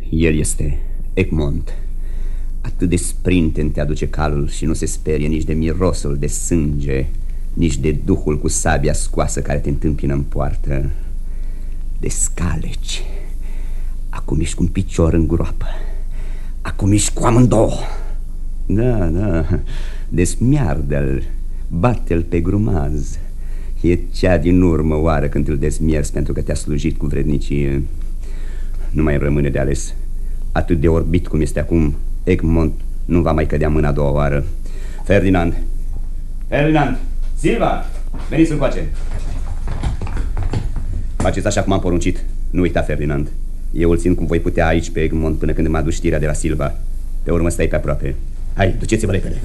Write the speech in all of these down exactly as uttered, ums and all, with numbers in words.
El este Egmont. Atât de sprinten te aduce calul și nu se sperie nici de mirosul de sânge, nici de duhul cu sabia scoasă care te întâmpină în poartă. De scaleci. Acum ești cu un picior în groapă. Acum ești cu amândouă. Da, da, desmiardă-l, bate-l pe grumaz. E cea din urmă oară când îl dezmierzi pentru că te-a slujit cu vrednicie. Nu mai rămâne de ales. Atât de orbit cum este acum, Egmont nu va mai cădea mâna a doua oară. Ferdinand! Ferdinand! Silva! Veniți încoace! Faceți așa cum am poruncit. Nu uita, Ferdinand. Eu îl țin cum voi putea aici pe Egmont până când îmi aduci știrea de la Silva. Pe urmă stai pe aproape. Hai, duceți-vă repede.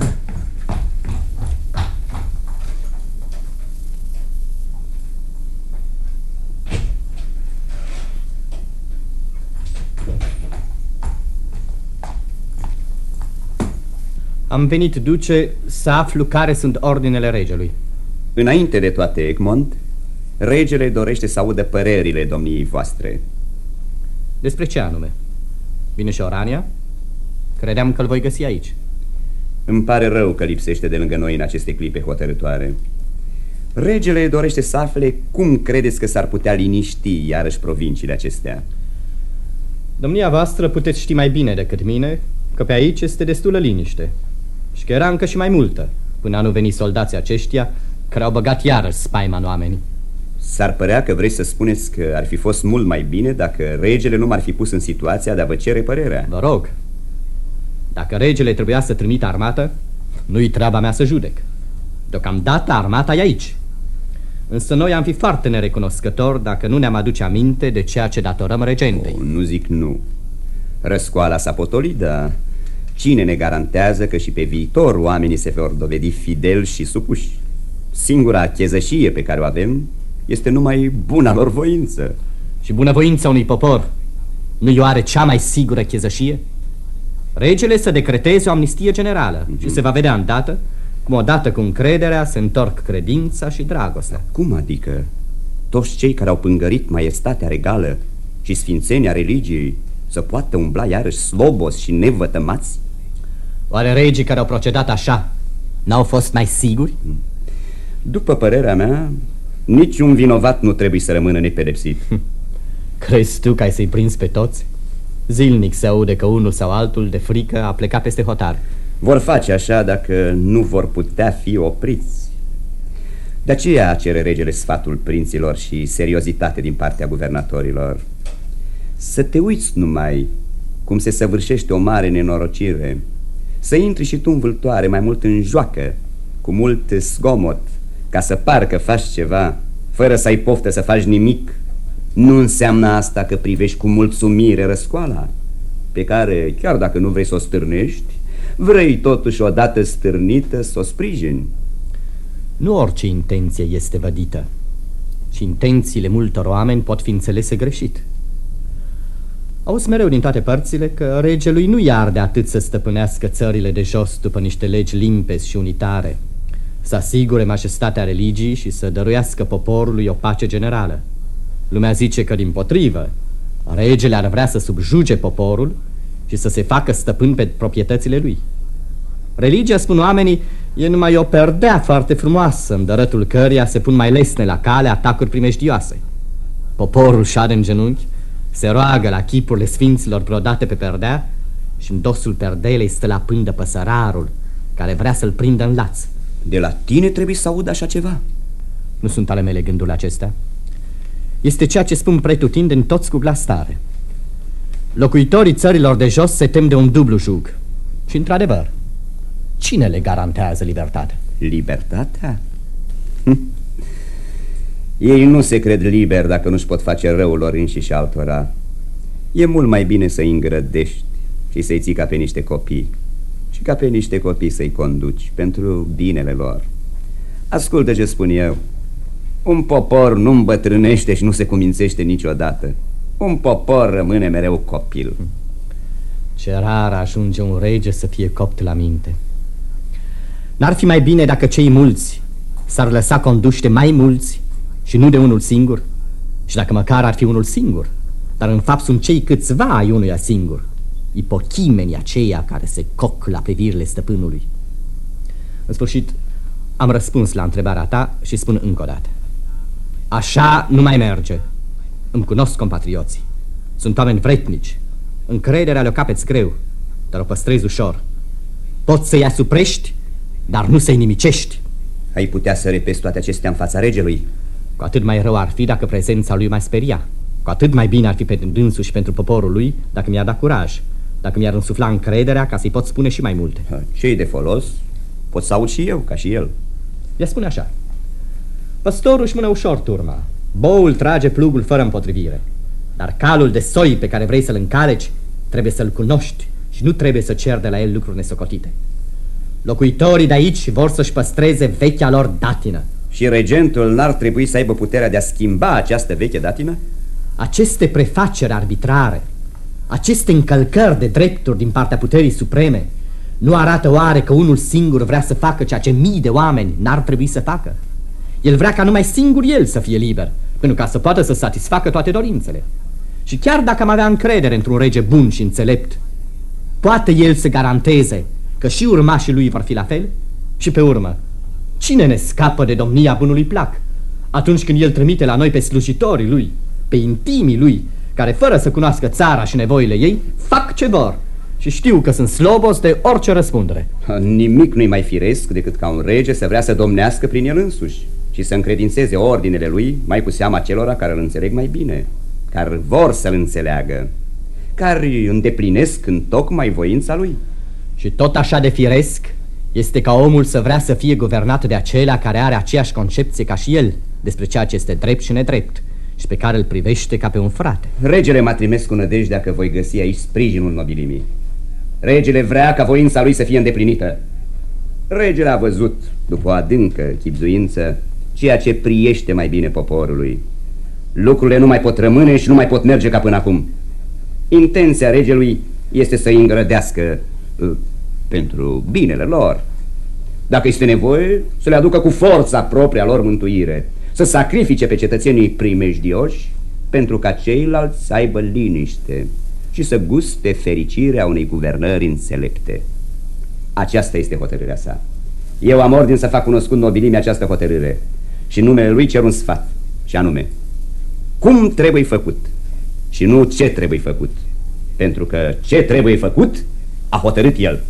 Am venit, duce, să aflu care sunt ordinele regelui. Înainte de toate, Egmont, regele dorește să audă părerile domniei voastre. Despre ce anume? Vine și Orania? Credeam că îl voi găsi aici. Îmi pare rău că lipsește de lângă noi în aceste clipe hotărătoare. Regele dorește să afle cum credeți că s-ar putea liniști iarăși provinciile acestea. Domnia voastră puteți ști mai bine decât mine că pe aici este destulă liniște și că era încă și mai multă până a nu veni soldații aceștia care au băgat iarăși spaima în oameni. S-ar părea că vrei să spuneți că ar fi fost mult mai bine dacă regele nu m-ar fi pus în situația de a vă cere părerea. Vă rog, dacă regele trebuia să trimită armată, nu-i treaba mea să judec. Deocamdată armata e aici. Însă noi am fi foarte nerecunoscători dacă nu ne-am aduce aminte de ceea ce datorăm regentei. Oh, nu zic nu. Răscoala s-a potolit, dar cine ne garantează că și pe viitor oamenii se vor dovedi fideli și supuși? Singura chezășie pe care o avem este numai buna lor voință. Și bunăvoința unui popor nu-i oare cea mai sigură chezășie? Regele să decreteze o amnistie generală mm-hmm. și se va vedea îndată cum odată cu încrederea se întorc credința și dragostea. Cum adică? Toți cei care au pângărit maiestatea regală și sfințenia religiei să poată umbla iarăși slobos și nevătămați? Oare regii care au procedat așa n-au fost mai siguri? După părerea mea, niciun vinovat nu trebuie să rămână nepedepsit. Crezi tu că ai să-i prinzi pe toți? Zilnic se aude că unul sau altul de frică a plecat peste hotar. Vor face așa dacă nu vor putea fi opriți. De aceea cere regele sfatul prinților și seriozitate din partea guvernatorilor. Să te uiți numai cum se săvârșește o mare nenorocire. Să intri și tu în vâltoare mai mult în joacă, cu mult zgomot, ca să par că faci ceva, fără să ai poftă să faci nimic. Nu înseamnă asta că privești cu mulțumire răscoala, pe care, chiar dacă nu vrei să o stârnești, vrei totuși odată stârnită să o sprijini. Nu orice intenție este vădită și intențiile multor oameni pot fi înțelese greșit. Auzi mereu din toate părțile că regelui nu i-ar de atât să stăpânească țările de jos după niște legi limpezi și unitare, să asigure majestatea religiei și să dăruiască poporului o pace generală. Lumea zice că, dimpotrivă, regele ar vrea să subjuge poporul și să se facă stăpân pe proprietățile lui. Religia, spun oamenii, e numai o perdea foarte frumoasă, în dărătul căreia se pun mai lesne la cale atacuri primejdioase. Poporul șade în genunchi, se roagă la chipurile sfinților brodate pe perdea și în dosul perdelei stă la pândă păsărarul care vrea să-l prindă în laț. De la tine trebuie să aud așa ceva? Nu sunt ale mele gândurile acestea. Este ceea ce spun pretutindeni toți cu glas tare. Locuitorii țărilor de jos se tem de un dublu jug. Și într-adevăr, cine le garantează libertatea? Libertatea? Hm. Ei nu se cred liberi dacă nu-și pot face răul lor înșiși altora. E mult mai bine să-i îngrădești și să-i ții ca pe niște copii și ca pe niște copii să-i conduci pentru binele lor. Ascultă ce spun eu. Un popor nu îmbătrânește și nu se cumințește niciodată. Un popor rămâne mereu copil. Ce rar ajunge un rege să fie copt la minte. N-ar fi mai bine dacă cei mulți s-ar lăsa conduși de mai mulți și nu de unul singur? Și dacă măcar ar fi unul singur, dar în fapt sunt cei câțiva ai unuia singur, ipochimenii aceia care se coc la privirile stăpânului. În sfârșit, am răspuns la întrebarea ta și spun încă o dată. Așa nu mai merge. Îmi cunosc compatrioții. Sunt oameni vretnici. Încrederea le-o capeți greu, dar o păstrezi ușor. Poți să-i asuprești, dar nu să-i nimicești. Ai putea să repezi toate acestea în fața regelui? Cu atât mai rău ar fi dacă prezența lui m-ar speria. Cu atât mai bine ar fi pentru dânsul și pentru poporul lui dacă mi-ar da curaj, dacă mi-ar însufla încrederea ca să-i pot spune și mai multe. Ce-i de folos? Pot să aud și eu, ca și el. Ea spune așa. Păstorul își mână ușor turma, boul trage plugul fără împotrivire, dar calul de soi pe care vrei să-l încaleci trebuie să-l cunoști și nu trebuie să ceri de la el lucruri nesocotite. Locuitorii de aici vor să-și păstreze vechea lor datină. Și regentul n-ar trebui să aibă puterea de a schimba această veche datină? Aceste prefaceri arbitrare, aceste încălcări de drepturi din partea puterii supreme, nu arată oare că unul singur vrea să facă ceea ce mii de oameni n-ar trebui să facă? El vrea ca numai singur el să fie liber, pentru ca să poată să satisfacă toate dorințele. Și chiar dacă am avea încredere într-un rege bun și înțelept, poate el să garanteze că și urmașii lui vor fi la fel? Și pe urmă, cine ne scapă de domnia bunului plac atunci când el trimite la noi pe slujitorii lui, pe intimii lui, care fără să cunoască țara și nevoile ei, fac ce vor și știu că sunt slobos de orice răspundere? Nimic nu-i mai firesc decât ca un rege să vrea să domnească prin el însuși și să încredințeze ordinele lui mai cu seama celora care îl înțeleg mai bine, care vor să-l înțeleagă, care îndeplinesc întocmai voința lui. Și tot așa de firesc este ca omul să vrea să fie guvernat de acela care are aceeași concepție ca și el despre ceea ce este drept și nedrept și pe care îl privește ca pe un frate. Regele m-a trimis cu nădejdea că voi găsi aici sprijinul nobilimii. Regele vrea ca voința lui să fie îndeplinită. Regele a văzut, după o adâncă chibzuință, ceea ce priește mai bine poporului. Lucrurile nu mai pot rămâne și nu mai pot merge ca până acum. Intenția regelui este să îi îngrădească uh, pentru binele lor. Dacă este nevoie, să le aducă cu forța propria lor mântuire, să sacrifice pe cetățenii primejdioși pentru ca ceilalți să aibă liniște și să guste fericirea unei guvernări înțelepte. Aceasta este hotărârea sa. Eu am ordin să fac cunoscut nobilimii această hotărâre și numele lui cer un sfat, și anume: cum trebuie făcut și nu ce trebuie făcut, pentru că ce trebuie făcut a hotărât el.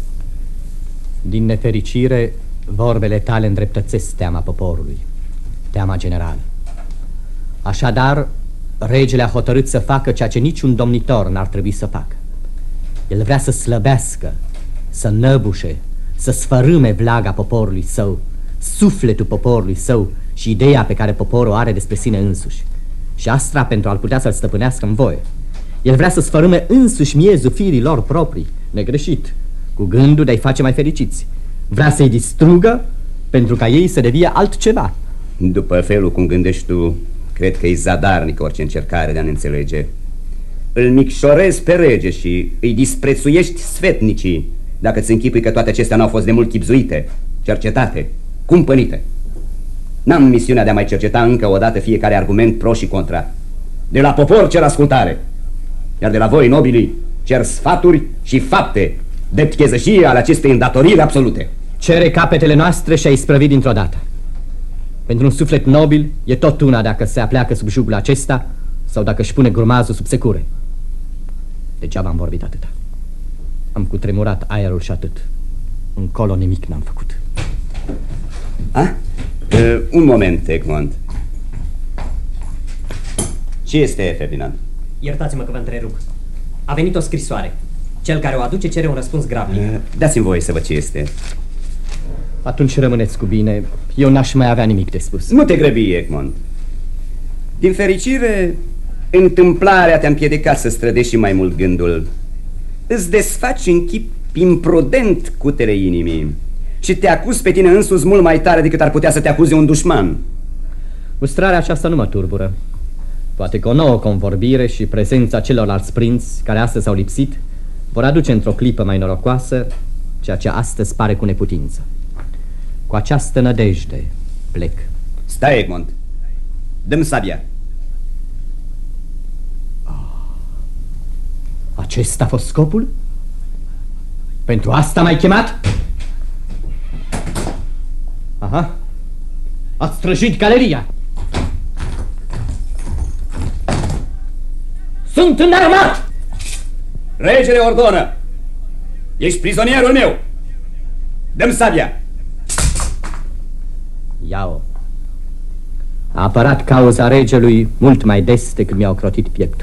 Din nefericire, vorbele tale îndreptățesc teama poporului, teama generală. Așadar, regele a hotărât să facă ceea ce niciun domnitor n-ar trebui să facă. El vrea să slăbească, să năbușe, să sfărâme vlaga poporului său, sufletul poporului său și ideea pe care poporul are despre sine însuși. Și asta pentru a-l putea să-l stăpânească în voie. El vrea să sfărâme însuși miezul firii lor proprii, negreșit, cu gândul de a-i face mai fericiți. Vrea să-i distrugă pentru ca ei să devie altceva. După felul cum gândești tu, cred că e zadarnică orice încercare de a ne înțelege. Îl micșorezi pe rege și îi disprețuiești sfetnicii dacă ți închipui că toate acestea n-au fost de mult chibzuite, cercetate, cumpănite. N-am misiunea de a mai cerceta încă o dată fiecare argument pro și contra. De la popor cer ascultare, iar de la voi, nobilii, cer sfaturi și fapte de chezășie ale acestei îndatoriri absolute. Cere capetele noastre și a isprăvi dintr-o dată. Pentru un suflet nobil e tot una dacă se apleacă sub jugul acesta sau dacă își pune grumazul sub secure. Degeaba am vorbit atâta. Am cutremurat aerul și atât. Încolo nimic n-am făcut. A? Uh, un moment, Egmont. Ce este, Ferdinand? Iertați-mă că vă întrerup. A venit o scrisoare. Cel care o aduce cere un răspuns grabnic. Uh, dați-mi voie să văd ce este. Atunci rămâneți cu bine. Eu n-aș mai avea nimic de spus. Nu te grăbi, Egmont. Din fericire, întâmplarea te-a împiedicat să strădești și mai mult gândul. Îți desfaci în chip imprudent cutele inimii și te acuz pe tine însuți mult mai tare decât ar putea să te acuze un dușman. Mustrarea aceasta nu mă turbură. Poate că o nouă convorbire și prezența celorlalți prinți care astăzi au lipsit vor aduce într-o clipă mai norocoasă ceea ce astăzi pare cu neputință. Cu această nădejde plec. Stai, Egmont. Dă-mi sabia. Acesta a fost scopul? Pentru asta m-ai chemat? Aha. Ați străjuit galeria. Sunt înarmat! Regele ordonă! Ești prizonierul meu! Dă-mi sabia! Ia-o. A apărat cauza regelui mult mai des decât mi-au crotit pieptul.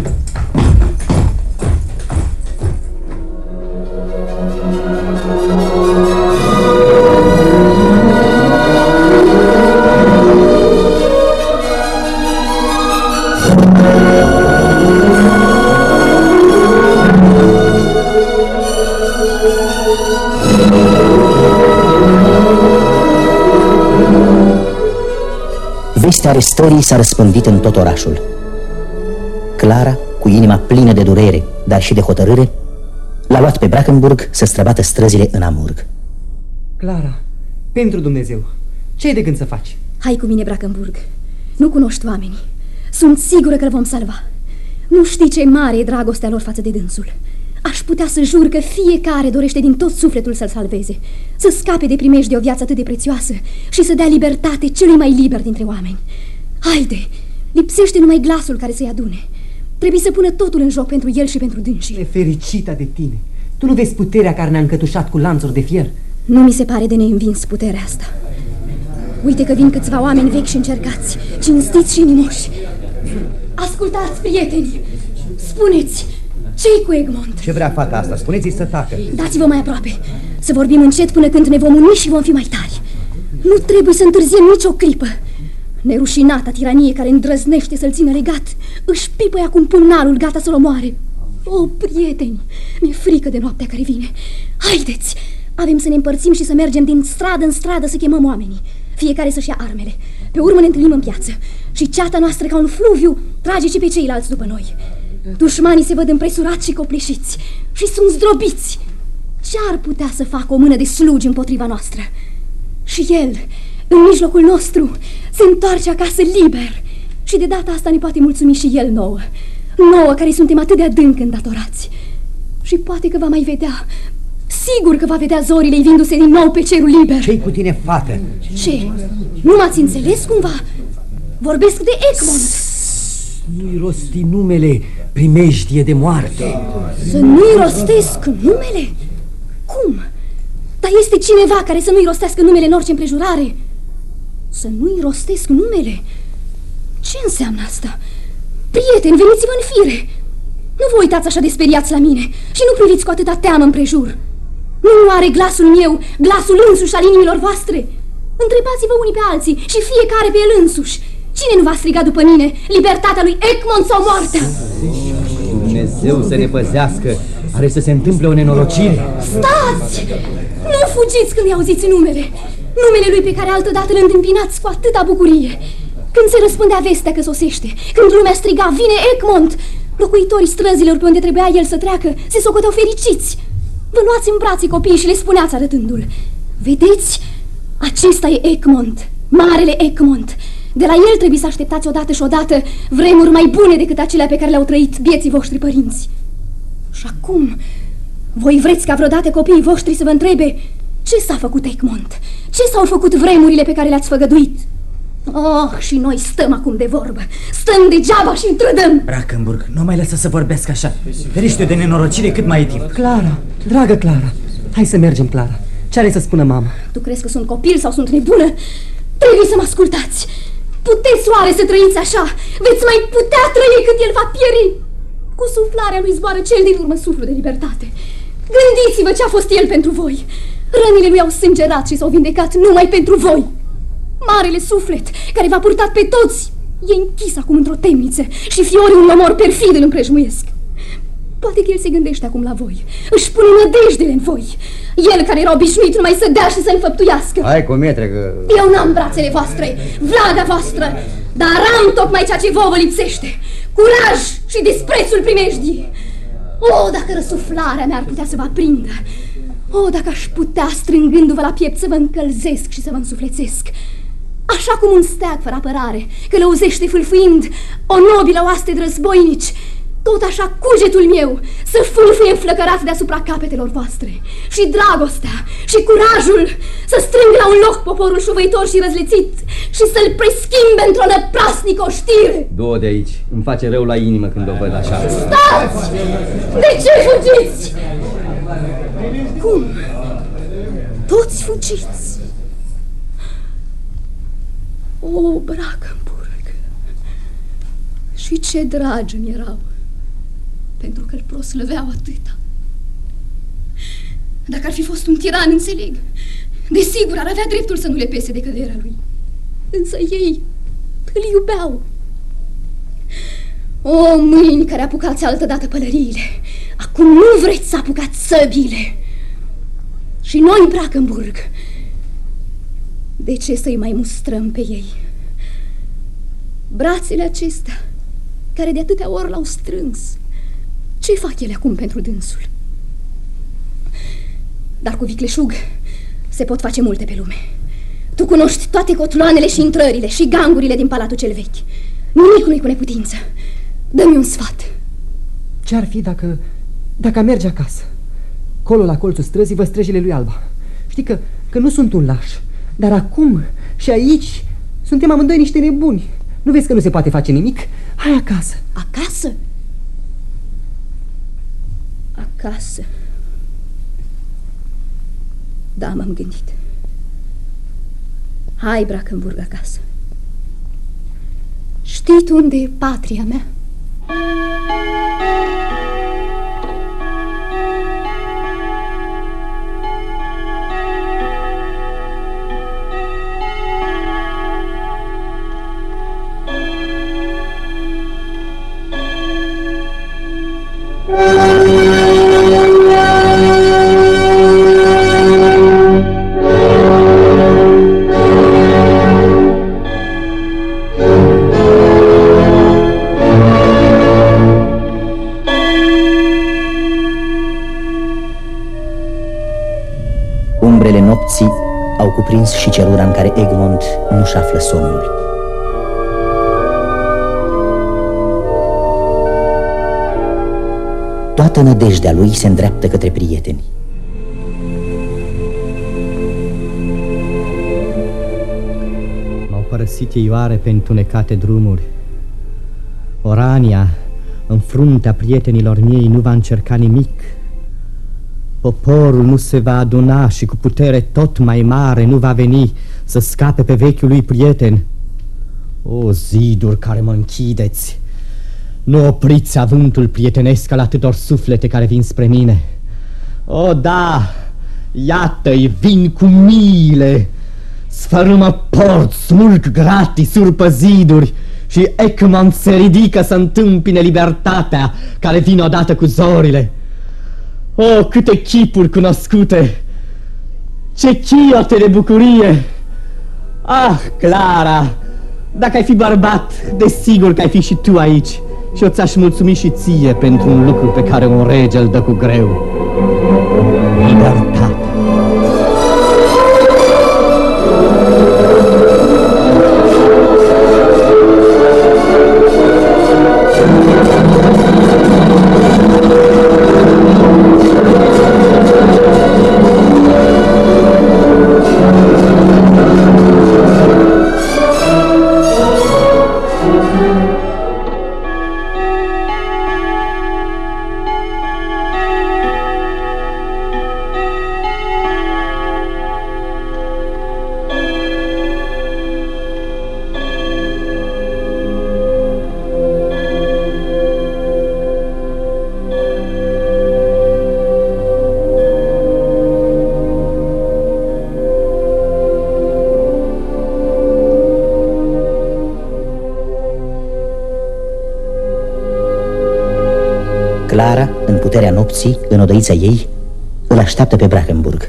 Vestea arestării s-a răspândit în tot orașul. Clara, cu inima plină de durere, dar și de hotărâre, l-a luat pe Brackenburg să străbată străzile în Amurg. Clara, pentru Dumnezeu, ce ai de gând să faci? Hai cu mine, Brackenburg. Nu cunoști oamenii. Sunt sigură că îl vom salva. Nu știi ce mare e dragostea lor față de dânsul. Aș putea să jur că fiecare dorește din tot sufletul să-l salveze, să scape de primești de o viață atât de prețioasă și să dea libertate celui mai liber dintre oameni. Haide, lipsește numai glasul care să-i adune. Trebuie să pună totul în joc pentru el și pentru dânsii. Nefericită de tine! Tu nu vezi puterea care ne-a încătușat cu lanțuri de fier? Nu mi se pare de neînvins puterea asta. Uite că vin câțiva oameni vechi și încercați, cinstiți și inimoși. Ascultați, prieteni! Spuneți, ce-i cu Egmont? Ce vrea fata asta? Spuneți-i să tacă. Dați-vă mai aproape, să vorbim încet până când ne vom uni și vom fi mai tari. Nu trebuie să întârziem nicio clipă. Nerușinata tiranie care îndrăznește să-l țină legat își pipăie acum pumnalul gata să-l omoare. O, prieteni, mi-e frică de noaptea care vine. Haideți, avem să ne împărțim și să mergem din stradă în stradă să chemăm oamenii. Fiecare să-și ia armele. Pe urmă ne întâlnim în piață și ceata noastră ca un fluviu trage și pe ceilalți după noi. Dușmanii se văd împresurați și copleșiți și sunt zdrobiți. Ce ar putea să facă o mână de slugi împotriva noastră? Și el, în mijlocul nostru, se întoarce acasă liber. Și de data asta ne poate mulțumi și el nouă. Nouă care suntem atât de adânc îndatorați. Și poate că va mai vedea, sigur că va vedea zorile ivindu-se din nou pe cerul liber. Ce-i cu tine, fată? Ce? Nu m-ați înțeles cumva? Vorbesc de Egmont. Nu-i rosti numele, primejdie de moarte. Să nu-i rostesc numele? Cum? Dar este cineva care să nu-i rostească numele în orice împrejurare? Să nu-i rostesc numele? Ce înseamnă asta? Prieteni, veniți-vă în fire! Nu vă uitați așa de speriați la mine și nu priviți cu atâta teamă împrejur. Nu are glasul meu, glasul însuși al inimilor voastre? Întrebați-vă unii pe alții și fiecare pe el însuși. Cine nu va striga după mine? Libertatea lui Egmont sau moartea? Dumnezeu să ne păzească. Are să se întâmple o nenorocire. Stați! Nu fugiți când i-auziți numele. Numele lui pe care altădată îl întâmpinați cu atâta bucurie. Când se răspândea vestea că sosește, când lumea striga, vine Egmont, locuitorii străzilor pe unde trebuia el să treacă se socoteau fericiți. Vă luați în brațe copiii și le spuneați arătându-l: vedeți? Acesta e Egmont, marele Egmont. De la el trebuie să așteptați odată și odată vremuri mai bune decât acelea pe care le-au trăit vieții voștri părinți. Și acum, voi vreți ca vreodată copiii voștri să vă întrebe ce s-a făcut Egmont? Ce s-au făcut vremurile pe care le-ați făgăduit? Oh, și noi stăm acum de vorbă. Stăm degeaba și întrădăm. Brackenburg, nu mai lăsa să vorbesc așa. Ferește de nenorocire cât mai e timp. Clara, dragă Clara, hai să mergem, Clara. Ce are să spună mama? Tu crezi că sunt copil sau sunt nebună? Trebuie să mă ascultați. Puteți oare să trăiți așa? Veți mai putea trăi când el va pieri? Cu suflarea lui zboară cel din urmă suflu de libertate. Gândiți-vă ce a fost el pentru voi. Rănile lui au sângerat și s-au vindecat numai pentru voi. Marele suflet care v-a purtat pe toți e închis acum într-o temniță și fiorii un omor perfid îl împrejmuiesc. Poate că el se gândește acum la voi, își pune nădejdele în voi. El care era obișnuit numai să dea și să înfăptuiască. Hai cu mietre că... Eu n-am brațele voastre, vlaga voastră, dar am tocmai ceea ce vouă vă lipsește: curaj și disprețul primejdii. O, dacă răsuflarea mea ar putea să vă aprindă! O, dacă aș putea, strângându-vă la piept, să vă încălzesc și să vă însuflețesc! Așa cum un steag fără apărare călăuzește fâlfâind o nobilă oaste de războinici, tot așa cugetul meu să fâlfâie înflăcărat deasupra capetelor voastre. Și dragostea și curajul să strâng la un loc poporul șuvăitor și răzlețit și să-l preschimbe într-o năprasnică oștire. Du-o de aici, îmi face rău la inimă când o văd așa. Stați! De ce fugiți? Cum? Toți fugiți? O, Brackenburg! Și ce dragi mi erau, pentru că îl proslăveau atâta. Dacă ar fi fost un tiran, înțeleg, desigur ar avea dreptul să nu le pese de căderea lui. Însă ei îl iubeau. O, mâini care apucați altădată pălăriile, acum nu vreți să apucați săbiile. Și noi, Brackenburg, de ce să-i mai mustrăm pe ei? Brațele acestea, care de atâtea ori l-au strâns, ce fac ele acum pentru dânsul? Dar cu vicleșug se pot face multe pe lume. Tu cunoști toate cotloanele și intrările și gangurile din palatul cel vechi. Nimic nu-i cu neputință. Dă-mi un sfat. Ce-ar fi dacă, dacă merge acasă? Colo la colțul străzii vă străjile lui Alba. Știi că, că nu sunt un laș, dar acum și aici suntem amândoi niște nebuni. Nu vezi că nu se poate face nimic? Hai acasă. Acasă? Acasă. Da, m-am gândit. Hai, Brackenburg, acasă. Știi tu unde e patria mea? Umbrele nopții au cuprins și celura în care Egmont nu-și află somnul. Toată nădejdea lui se îndreaptă către prieteni. M-au părăsit ei oare pe întunecate drumuri. Orania, în fruntea prietenilor mei, nu va încerca nimic. Poporul nu se va aduna și cu putere tot mai mare nu va veni să scape pe vechiul lui prieten. O, ziduri care mă închideți! Nu opriți avântul prietenesc al atâtor suflete care vin spre mine. O, da, iată-i, vin cu miile, sfărâmă porți, smulg gratii, surpă ziduri și Egmont se ridică să întâmpine libertatea care vine odată cu zorile. O, câte chipuri cunoscute! Ce chiote de bucurie! Ah, Clara, dacă ai fi bărbat, desigur că ai fi și tu aici. Și eu ți-aș mulțumi și ție pentru un lucru pe care un rege îl dă cu greu. Libertate. Clara, în puterea nopții, în odăița ei, îl așteaptă pe Brackenburg.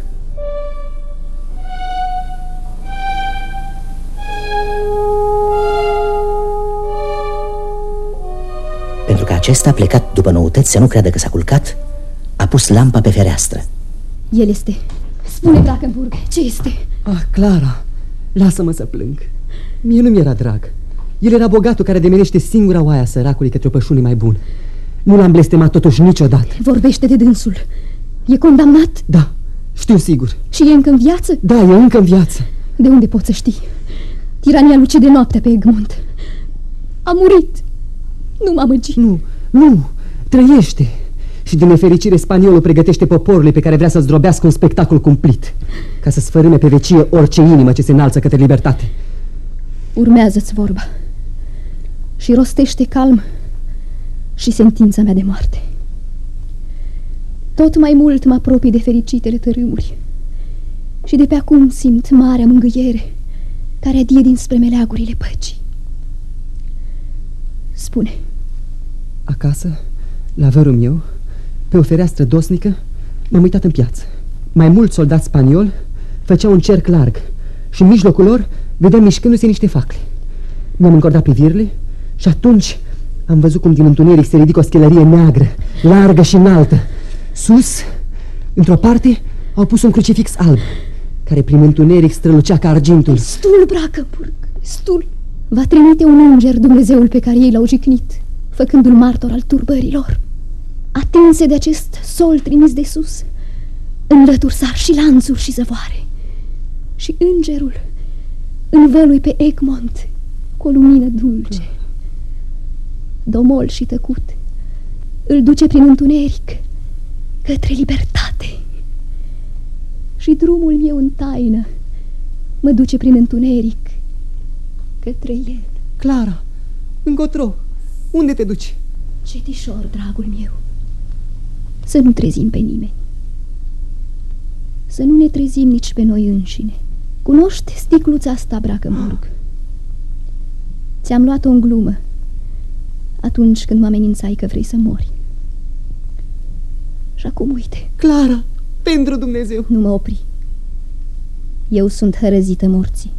Pentru că acesta, plecat după noutăți să nu creadă că s-a culcat, a pus lampa pe fereastră. El este. Spune, Brackenburg, ce este? Ah, Clara, lasă-mă să plâng. Mie nu mi-era drag. El era bogatul care demenește singura oaia săracului către o pășune mai bună. Nu l-am blestemat totuși niciodată. Vorbește de dânsul. E condamnat? Da, știu sigur. Și e încă în viață? Da, e încă în viață. De unde poți să știi? Tirania îl ucide noaptea pe Egmont. A murit. Nu m-am amăgi. Nu, nu, trăiește. Și din nefericire spaniolul pregătește poporului pe care vrea să zdrobească un spectacol cumplit, ca să sfărâme pe vecie orice inimă ce se înalță către libertate. Urmează-ți vorba și rostește calm și sentința mea de moarte. Tot mai mult mă apropii de fericitele tărâmuri și de pe acum simt marea mângâiere care adie dinspre meleagurile păcii. Spune. Acasă, la vărul meu, pe o fereastră dosnică, m-am uitat în piață. Mai mulți soldați spanioli făceau un cerc larg și în mijlocul lor vedeam mișcându-se niște facle. Mi-am încordat privirile și atunci am văzut cum din întuneric se ridică o schelărie neagră, largă și înaltă. Sus, într-o parte, au pus un crucifix alb, care prin întuneric strălucea ca argintul. Destul, Brackenburg, destul. Va trimite un înger Dumnezeul pe care ei l-au jignit, făcându-l martor al turbărilor. Atinse de acest sol trimis de sus, înlături sar și lanțuri și zăvoare. Și îngerul învălui pe Egmont cu o lumină dulce. Domol și tăcut îl duce prin întuneric către libertate. Și drumul meu în taină mă duce prin întuneric către el. Clara, încotro, unde te duci? Cetișor, dragul meu, să nu trezim pe nimeni. Să nu ne trezim nici pe noi înșine. Cunoști sticluța asta, Brackenburg? Ți-am luat-o în glumă atunci când mă amenințai că vrei să mori. Și acum uite. Clara, pentru Dumnezeu! Nu mă opri. Eu sunt hărăzită morții.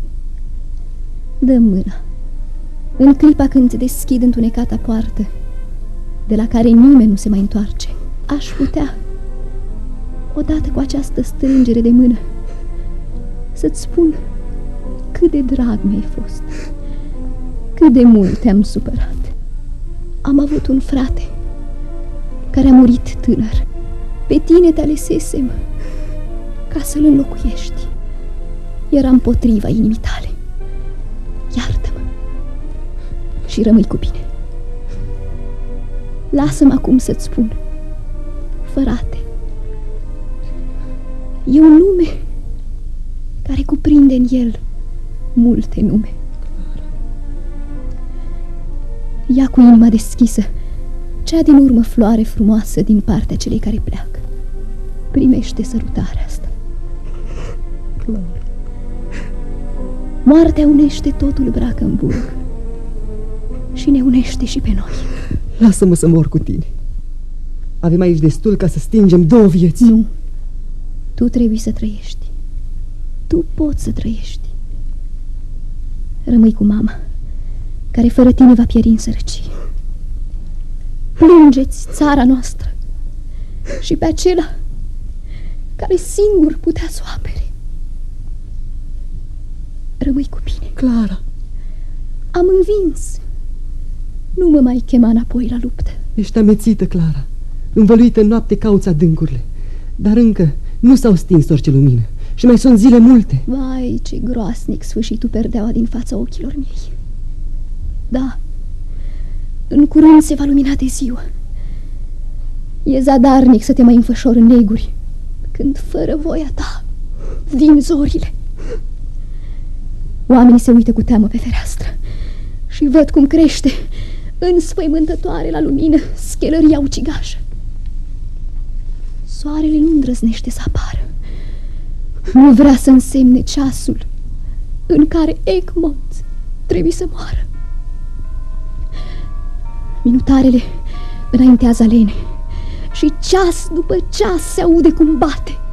Dă mâna. În clipa când deschid întunecata poartă, de la care nimeni nu se mai întoarce, aș putea, odată cu această strângere de mână, să-ți spun cât de drag mi-ai fost, cât de mult te-am supărat. Am avut un frate care a murit tânăr. Pe tine te alesesem ca să-l înlocuiești. Era împotriva inimii tale. Iartă-mă și rămâi cu bine. Lasă-mă acum să-ți spun, frate, e un nume care cuprinde în el multe nume. Ia cu inima deschisă cea din urmă floare frumoasă din partea celei care pleacă. Primește sărutarea asta. Moartea unește totul, Brackenburg, și ne unește și pe noi. Lasă-mă să mor cu tine. Avem aici destul ca să stingem două vieți. Nu, tu trebuie să trăiești. Tu poți să trăiești. Rămâi cu mama, care fără tine va pieri în sărăcie. Plângeți țara noastră și pe acela care singur putea să o apere. Rămâi cu bine. Clara, am învins. Nu mă mai chema înapoi la luptă. Ești amețită, Clara. Învăluită în noapte cauți adâncurile. Dar încă nu s-au stins orice lumină și mai sunt zile multe. Vai, ce groasnic sfârșitul perdeaua din fața ochilor mei. Da, în curând se va lumina de ziua. E zadarnic să te mai înfășori în neguri, când fără voia ta vin zorile. Oamenii se uită cu teamă pe fereastră și văd cum crește înspăimântătoare la lumină schelăria ucigașă. Soarele nu îndrăznește să apară. Nu vrea să însemne ceasul în care Egmont trebuie să moară. Minutarele înaintează alene și ceas după ceas se aude cum bate.